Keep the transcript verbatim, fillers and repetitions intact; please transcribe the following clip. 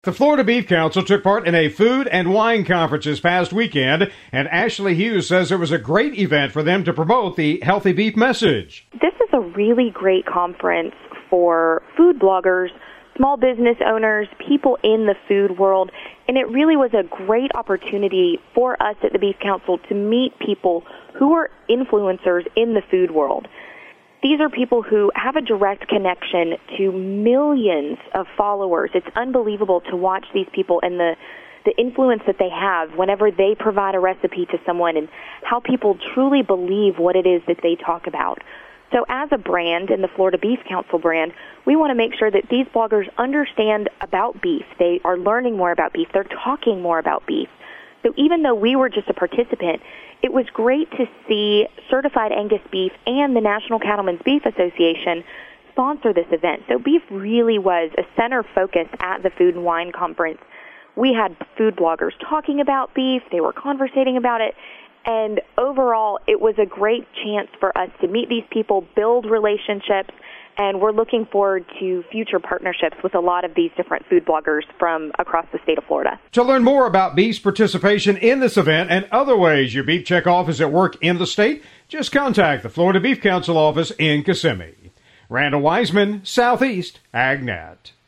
The Florida Beef Council took part in a food and wine conference this past weekend, and Ashley Hughes says it was a great event for them to promote the healthy beef message. This is a really great conference for food bloggers, small business owners, people in the food world, and it really was a great opportunity for us at the Beef Council to meet people who are influencers in the food world. These are people who have a direct connection to millions of followers. It's unbelievable to watch these people and the, the influence that they have whenever they provide a recipe to someone and how people truly believe what it is that they talk about. So as a brand, in the Florida Beef Council brand, we want to make sure that these bloggers understand about beef. They are learning more about beef. They're talking more about beef. So even though we were just a participant, it was great to see Certified Angus Beef and the National Cattlemen's Beef Association sponsor this event. So beef really was a center focus at the Food and Wine Conference. We had food bloggers talking about beef. They were conversating about it. And overall, it was a great chance for us to meet these people, build relationships, and we're looking forward to future partnerships with a lot of these different food bloggers from across the state of Florida. To learn more about beef's participation in this event and other ways your beef check off is at work in the state, just contact the Florida Beef Council office in Kissimmee. Randall Wiseman, Southeast AgNet.